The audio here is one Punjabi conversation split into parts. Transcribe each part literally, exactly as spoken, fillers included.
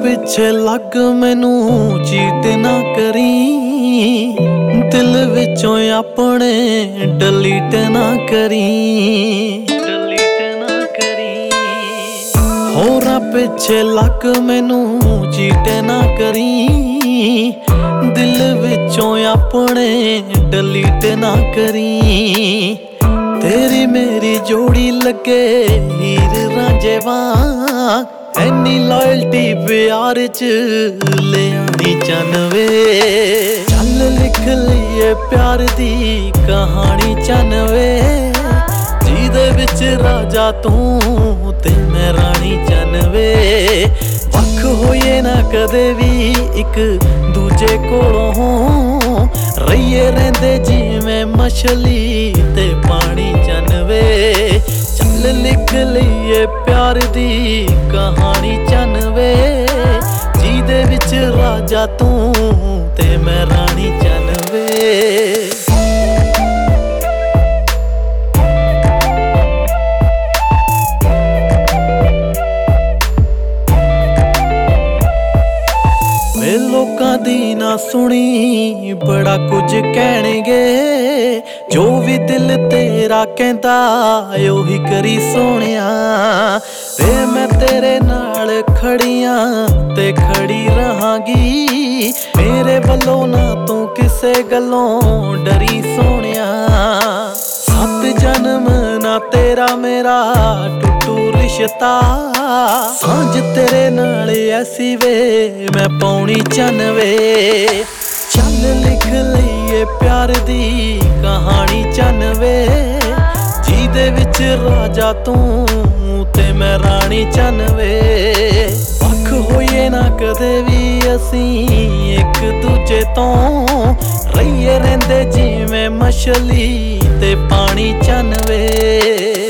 ਪਿੱਛੇ ਲੱਗ ਮੈਨੂੰ ਚੀਟ ਨਾ ਕਰੀ, ਦਿਲ ਵਿੱਚੋਂ ਆਪਣੇ ਡਿਲੀਟ ਨਾ ਕਰੀ, ਡਿਲੀਟ ਨਾ ਕਰੀ। ਹੋਰਾਂ ਪਿੱਛੇ ਲੱਗ ਮੈਨੂੰ ਚੀਟ ਨਾ ਕਰੀ, ਦਿਲ ਵਿੱਚੋਂ ਆਪਣੇ ਡਿਲੀਟ ਨਾ ਕਰੀ। ਤੇਰੀ ਮੇਰੀ ਜੋੜੀ ਲੱਗੇ ਹੀਰ ਰਾਂਝੇ ਵਾਂਗ, ਐਨੀ ਲਾਇਲਟੀ ਪਿਆਰ ਚ ਲਿਆਣੀ ਚੰਨ ਵੇ। ਚੱਲ ਲਿਖ ਲਈਏ ਪਿਆਰ ਦੀ ਕਹਾਣੀ ਚੰਨ ਵੇ, ਜਿਹਦੇ ਵਿੱਚ ਰਾਜਾ ਤੂੰ ਤੇ ਮੈਂ ਰਾਣੀ ਚੰਨ ਵੇ। ਵੱਖ ਹੋਈਏ ਨਾ ਕਦੇ ਵੀ ਇੱਕ ਦੂਜੇ ਕੋਲੋਂ, ਰਹੀਏ ਰਹਿੰਦੇ ਜਿਵੇਂ ਮਛਲੀ ਤੇ ਪਾਣੀ ਚੰਨ ਵੇ। ਚੱਲ ਲਿਖ ਲਈਏ ਪਿਆਰ ਦੀ ਕਹਾਣੀ ਚੰਨ ਵੇ, ਜਿਹਦੇ ਵਿੱਚ ਰਾਜਾ ਤੂੰ ਤੇ ਮੈਂ ਰਾਣੀ ਚੰਨ ਵੇ। ਵੇ ਲੋਕਾਂ ਦੀ ਨਾ ਸੁਣੀ ਬੜਾ ਕੁਝ ਕਹਿਣਗੇ, ਜੋ ਵੀ ਦਿਲ ਤੇਰਾ ਕਹਿੰਦਾ ਉਹੀ ਕਰੀ ਸੋਹਣਿਆ। ਵੇ ਮੈਂ ਤੇਰੇ ਨਾਲ ਖੜੀਆਂ ਤੇ ਖੜੀ ਰਹਾਂਗੀ, ਮੇਰੇ ਵੱਲੋਂ ਨਾ ਤੂੰ ਕਿਸੇ ਗੱਲੋਂ ਡਰੀ ਸੋਹਣਿਆ। ਸੱਤ ਜਨਮ ਨਾ ਤੇਰਾ ਮੇਰਾ ਟੁੱਟੂ ਰਿਸ਼ਤਾ, ਸਾਂਝ ਤੇਰੇ ਨਾਲ ਐਸੀ ਵੇ ਮੈਂ ਪਾਉਣੀ ਚੰਨ ਵੇ। ਚੱਲ ਲਿਖ ਲਈਏ ਪਿਆਰ ਦੀ ਕਹਾਣੀ ਚੰਨ ਵੇ, ਜਿਹਦੇ ਵਿੱਚ ਰਾਜਾ ਤੂੰ ਤੇ ਮੈਂ ਰਾਣੀ ਚੰਨ ਵੇ। ਵੱਖ ਹੋਈਏ ਨਾ ਕਦੇ ਵੀ ਅਸੀਂ ਇੱਕ ਦੂਜੇ ਤੋਂ, ਰਹੀਏ ਰਹਿੰਦੇ ਜਿਵੇਂ ਮਛਲੀ ਤੇ ਪਾਣੀ ਚੰਨ ਵੇ।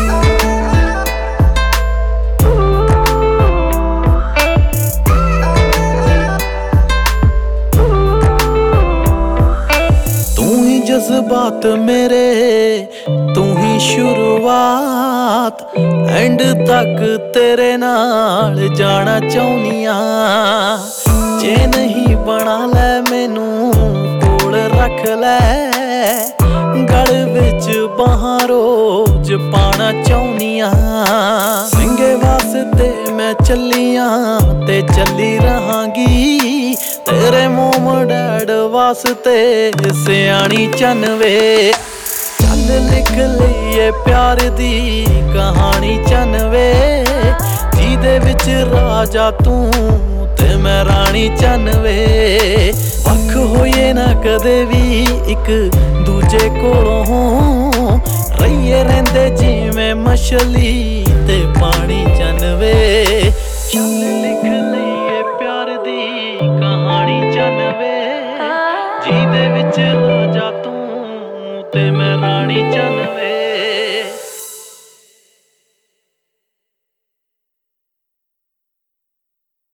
ਜਜ਼ਬਾਤ ਮੇਰੇ ਤੂੰ ਹੀ ਸ਼ੁਰੂਆਤ, ਐਂਡ ਤੱਕ ਤੇਰੇ ਨਾਲ ਜਾਣਾ ਚਾਹੁੰਨੀਆਂ। ਜੇ ਨਹੀਂ ਬਣਾ ਲੈ ਮੈਨੂੰ ਕੋਲ ਰੱਖ ਲੈ, ਗਲ ਵਿੱਚ ਬਾਹਾਂ ਰੋਜ਼ ਪਾਣਾ ਚਾਹੁੰਨੀਆਂ। ਸਿੰਘੇ ਵਾਸਤੇ ਮੈਂ ਚੱਲੀਆਂ ਤੇ ਚੱਲੀ ਰਹਾਂਗੀ, ਤੇਰੇ ਮੋਮ ਡੈਡ ਵਾਸਤੇ ਸਿਆਣੀ ਚੰਨ ਵੇ। ਚੱਲ ਲਿਖ ਲਈਏ ਪਿਆਰ ਦੀ ਕਹਾਣੀ ਚੰਨ ਵੇ, ਜਿਹਦੇ ਵਿੱਚ ਰਾਜਾ ਤੂੰ ਤੇ ਮੈਂ ਰਾਣੀ ਚੰਨ ਵੇ। ਵੱਖ ਹੋਈਏ ਨਾ ਕਦੇ ਵੀ ਇੱਕ ਦੂਜੇ ਕੋਲੋਂ, ਰਹੀਏ ਰਹਿੰਦੇ ਜਿਵੇਂ ਮਛਲੀ ਤੇ ਪਾਣੀ ਚੰਨ ਵੇ। ਚੱਲ